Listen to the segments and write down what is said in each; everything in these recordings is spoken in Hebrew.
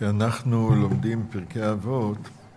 אנחנו לומדים פרקי אבות.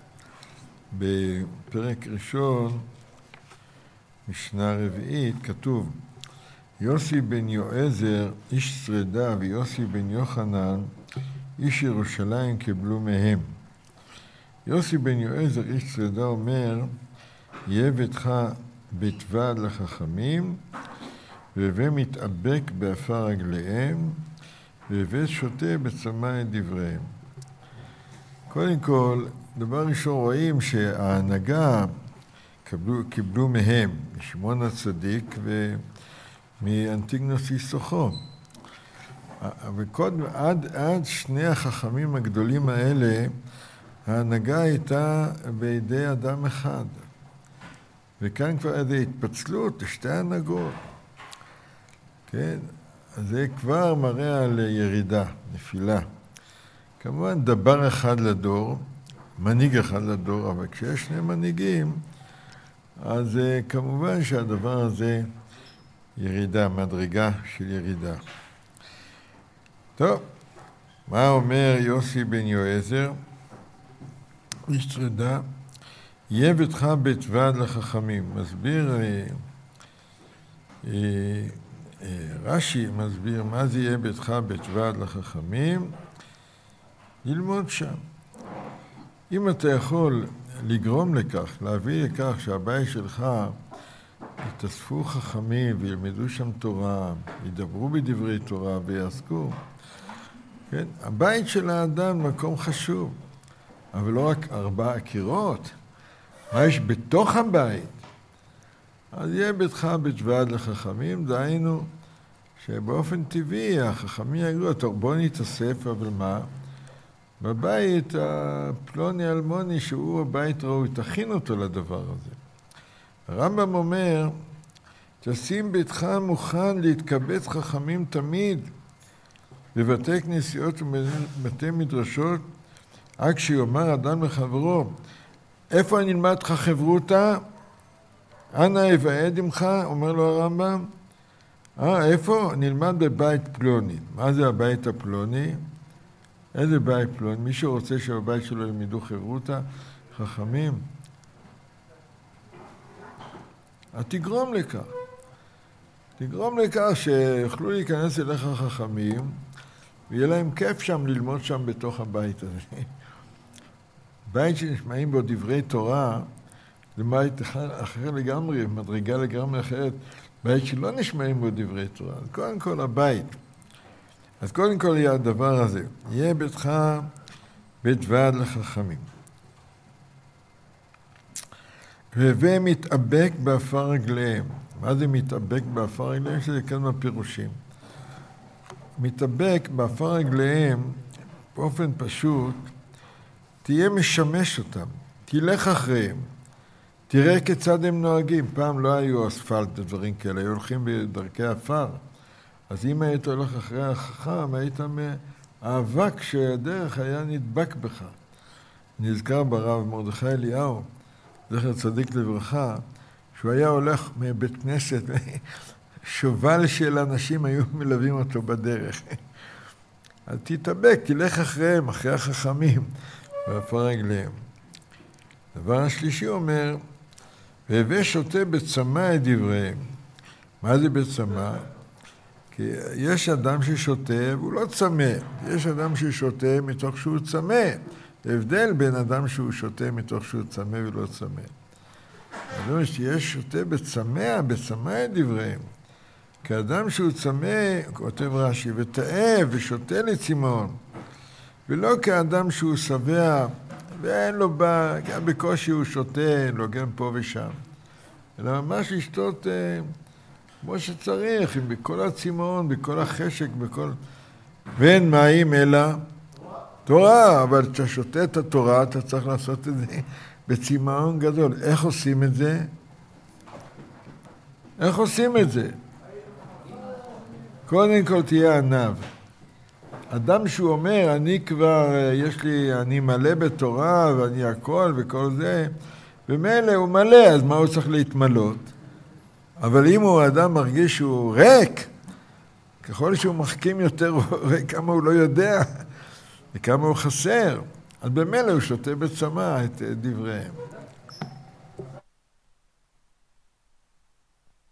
בפרק ראשון, משנה רביעית, כתוב יוסי בן יועזר, איש שרדה, ויוסי בן יוחנן, איש ירושלים, קיבלו מהם. יוסי בן יועזר, איש שרדה, אומר, יהיה ביתך בית ועד לחכמים, והווה מתאבק באפר רגליהם, והווה שותה בצמא את דבריהם. קודם כל, דבר ראשון רואים שההנהגה קיבלו מהם, משמעון הצדיק ומאנטיגנוס איסוכו. וקודם, עד שני החכמים הגדולים האלה, ההנהגה הייתה בידי אדם אחד. וכאן כבר איזו התפצלות לשתי הנהגות. כן? אז זה כבר מראה על ירידה, נפילה. כמובן דבר אחד לדור, מנהיג אחד לדור, אבל כשיש שני מנהיגים, אז כמובן שהדבר הזה ירידה, מדרגה של ירידה. טוב, מה אומר יוסי בן יועזר? איש שרדה, יהיה ביתך בית ועד לחכמים. מסביר, רש"י מסביר מה זה יהיה ביתך בית ועד לחכמים, ללמוד שם. אם אתה יכול לגרום לכך, להביא לכך שהבית שלך יתאספו חכמים וילמדו שם תורה, ידברו בדברי תורה ויעסקו, כן? הבית של האדם מקום חשוב, אבל לא רק 4 קירות, מה יש בתוך הבית? אז יהיה ביתך בית ועד לחכמים, דהיינו שבאופן טבעי החכמים יגידו, טוב בוא נתאסף, אבל מה? בבית הפלוני אלמוני שהוא הבית ראוי, תכין אותו לדבר הזה. הרמב"ם אומר, תשים ביתך מוכן להתקבץ חכמים תמיד, בבתי כנסיות ובבתי מדרשות, רק שיאמר אדם לחברו, איפה אני נלמד לך חברותה? אנא אבעד עמך, אומר לו הרמב"ם. איפה? נלמד בבית פלוני. מה זה הבית הפלוני? איזה בית פלוני? מי שרוצה שבבית שלו ילמדו חברותה, חכמים. אז תגרום לכך. תגרום לכך שיוכלו להיכנס אליך חכמים, ויהיה להם כיף שם ללמוד שם בתוך הבית הזה. בית שנשמעים בו דברי תורה, זה בית אחר לגמרי, מדרגה לגמרי אחרת, בית שלא נשמעים בו דברי תורה. אז קודם כל הבית. אז קודם כל יהיה הדבר הזה, יהיה ביתך בית ועד לחכמים. והווה מתאבק באפר רגליהם. מה זה מתאבק באפר רגליהם? שזה כמה פירושים. מתאבק באפר רגליהם, באופן פשוט, תהיה משמש אותם, תלך אחריהם, תראה כיצד הם נוהגים. פעם לא היו אספלט ודברים כאלה, היו הולכים בדרכי אפר. אז אם היית הולך אחרי החכם, היית מהאבק שהדרך היה נדבק בך. נזכר ברב מרדכי אליהו, זכר צדיק לברכה, שהוא היה הולך מבית כנסת, שובל של אנשים היו מלווים אותו בדרך. אז תתאבק, תלך אחריהם, אחרי החכמים, באפר רגליהם. דבר השלישי אומר, והווה שותה בצמא את דבריהם. מה זה בצמא? כי יש אדם ששותה והוא לא צמא. יש אדם ששותה מתוך שהוא צמא. זה הבדל בין אדם שהוא שותה מתוך שהוא צמא ולא צמא. זאת אומרת שיש שותה בצמא את דבריהם. כאדם שהוא צמא, כותב רש"י, ותאב ושותה לצמאון. ולא כאדם שהוא שבע ואין לו גם בקושי הוא שותה, לא גם פה ושם. אלא ממש לשתות כמו שצריך, בכל הצמאון, בכל החשק, בכל... ואין מים אלא תורה, אבל כשאתה שותה את התורה, אתה צריך לעשות את זה בצמאון גדול. איך עושים את זה? איך עושים את זה? קודם כל תהיה עניו. אדם שהוא אומר, אני כבר, אני מלא בתורה ואני הכל וכל זה, ומילא הוא מלא, אז מה הוא צריך להתמלות? אבל אם הוא אדם מרגיש שהוא ריק, ככל שהוא מחכים יותר, כמה הוא לא יודע, וכמה הוא חסר, אז במילא הוא שותה בצמא את דבריהם.